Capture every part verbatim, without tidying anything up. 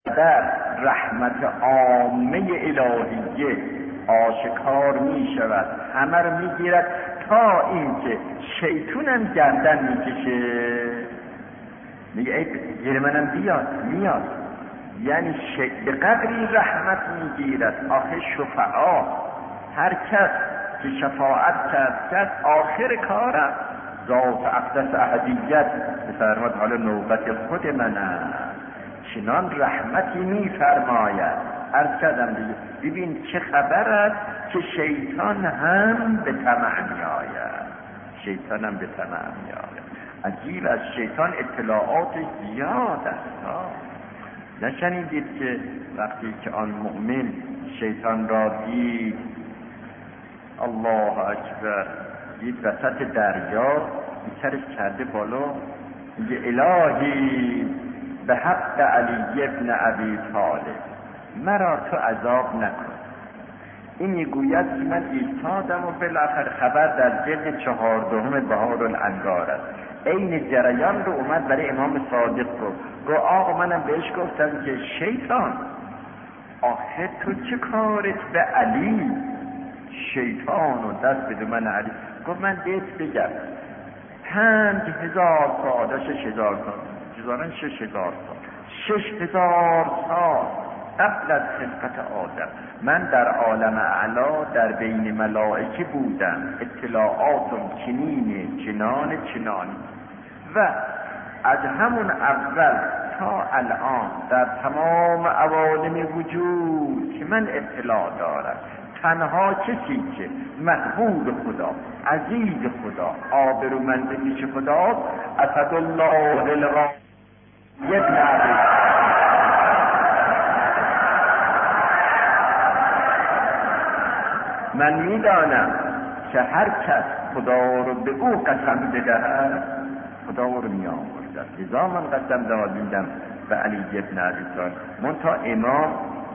در رحمت عامه الهیه آشکار می شود، همه رو می گیرد، تا اینکه شیطونم گردن می کشه، میگه ای گیر منم بیاد، میاد. یعنی شی... به قدری رحمت می گیرد. آخه شفعا، هر کس که شفاعت کرد کرد آخر کارم ذات اقدس احدیت بفرماد حالا نوبت خود من است. چنان رحمتی می فرماید. عرض کردم دیگه، ببین چه خبر است که شیطان هم به طمع می آید، شیطان هم به طمع می آید. عجیب، از شیطان اطلاعات زیاد است. نشنیدید که وقتی که آن مؤمن شیطان را دید، الله اکبر، دید وسط دریا سرش کرده بالا، میگه الهی به حق علی ابن ابی طالب مرا تو عذاب نکن. این میگوید که من ایستادم و بالاخره خبر در جلد چهاردهم بهار الانوار است، این جریان رو اومد برای امام صادق گفت. گفت آقا منم بهش گفتم که شیطان آخه تو چه کارت به علی؟ شیطان و دست بده من علی. گفت من بهت بگم پنج هزار سال، شش هزار سال جزارن شش هزار سال شش هزار سال قبل از خلقت آدم من در عالم اعلا در بین ملائکه بودم، اطلاعاتم چنینه چنان چنانی، و از همون اول تا الان در تمام عوالم وجود که من اطلاع دارم، تنها کسی که محبوب خدا، عزیز خدا، آبرومند پیش خدا، اسدالله الغالب ابن ابی. من میدانم که هر کس خدا رو به او قسم بدهد خدا رو می آورد. لذا من قسم دادیدم به علی ابن ابی طالب. منتها امام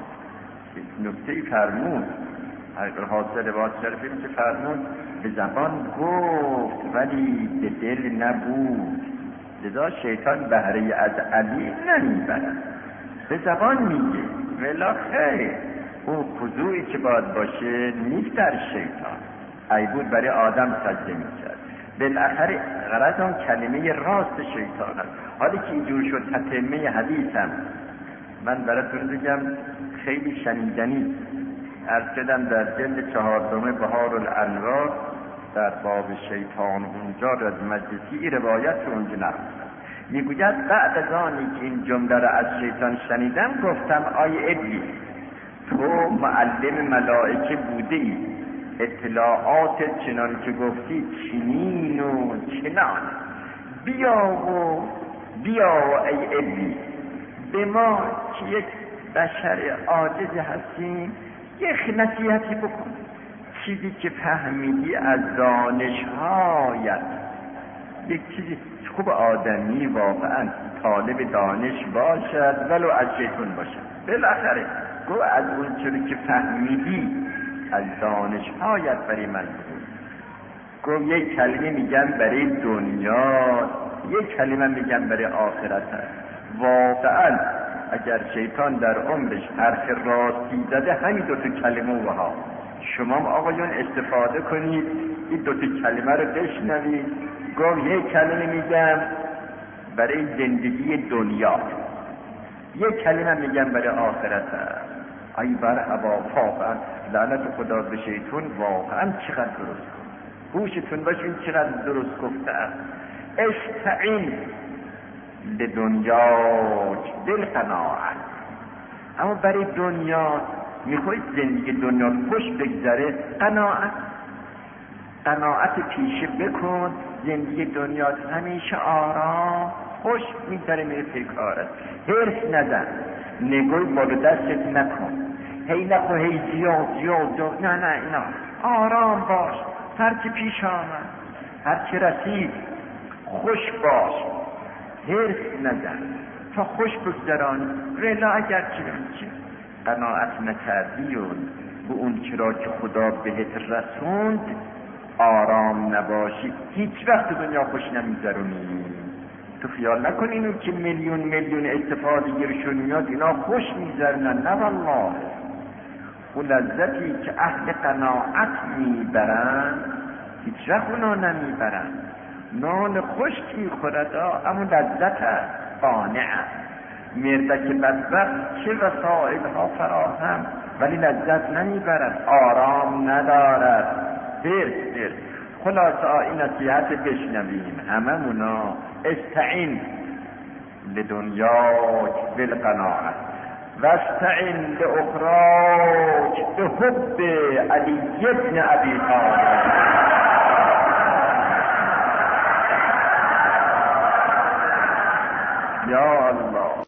نکته فرمود، حاصل روایت شریفی که فرمود به زبان گفت ولی به دل نبود. لذا شیطان بهره از علی نمیبرد، به زبان میگه ولی خیر اون خضوعی که باید باشه نیست در شیطان. ای بود برای آدم سجده میکرد، بالاخره غرض اون کلمه راست شیطان است. حالی که اینجور شد تتمه حدیثم من براتون بگم خیلی شنیدنی. عرض کردم در جلد چهاردهم بهار الانوار در باب شیطان اونجا از مجلسی روایت اونجا نقل میگوید بعد از آنی که این جمله را از شیطان شنیدم گفتم آی ابلیس تو معلم ملائکه بوده ای، اطلاعات چنان که گفتی چنین و چنان، بیا و بیا و ای ابلیس به ما که یک بشر عاجز هستیم یک نصیحتی بکن. چیزی که فهمیدی از دانش‌هایت، یک چیزی خوب آدمی واقعا طالب دانش باشد ولو از شیطان باشد، بالاخره گو از اون چیزی که فهمیدی از دانش‌هایت برای من بگو. گو یک کلمه میگم برای دنیا، یک کلمه میگم برای آخرت. واقعا اگر شیطان در عمرش حرف راستی زده همین دو تا کلمه وها، شما آقایون استفاده کنید این دو تا کلمه رو بشنوید. گفت یک کلمه میگم برای زندگی دنیا، یک کلمه میگم برای آخرت. ای بر هوا واقعا لعنت خدا به شیطان، واقعا چقدر درست گفت. گوشتون باشه این چقدر درست گفته است. استعین به دنیا دل قناعت. اما برای دنیا میخواید زندگی دنیا خوش بگذره، قناعت قناعت پیشه بکن، زندگی دنیا همیشه آرام خوش میگذره میره پیکارت. حرص نزن، نگوی بالا دستت نکن، هی نکن هی زیاد زیاد، نه نه اینا، آرام باش، هر چی پیش آمد هر چی رسید خوش باش، حرص نزن تا خوش بگذرانی. ولی اگر چی قناعت نکردی و به اون چرا که خدا بهت رسوند آرام نباشی، هیچ وقت دنیا خوش نمیگذرونی. تو خیال نکن اینو که میلیون میلیون اتفاق گیرشون میاد اینا خوش میگذرنن، نه والله. اون لذتی که اهل قناعت میبرن هیچ وقت اونا نمیبرن. نان خشک میخورد اما لذت هست، قانع. مردک بدبخت چه وسائل ها فراهم ولی لذت نمیبرد، آرام ندارد. دل دل خلاصه این نصیحت بشنویم هممونا. استعین لدنیاک بالقناعت واستعین لاخراک بحب علی بن ابی طالب. یا الله.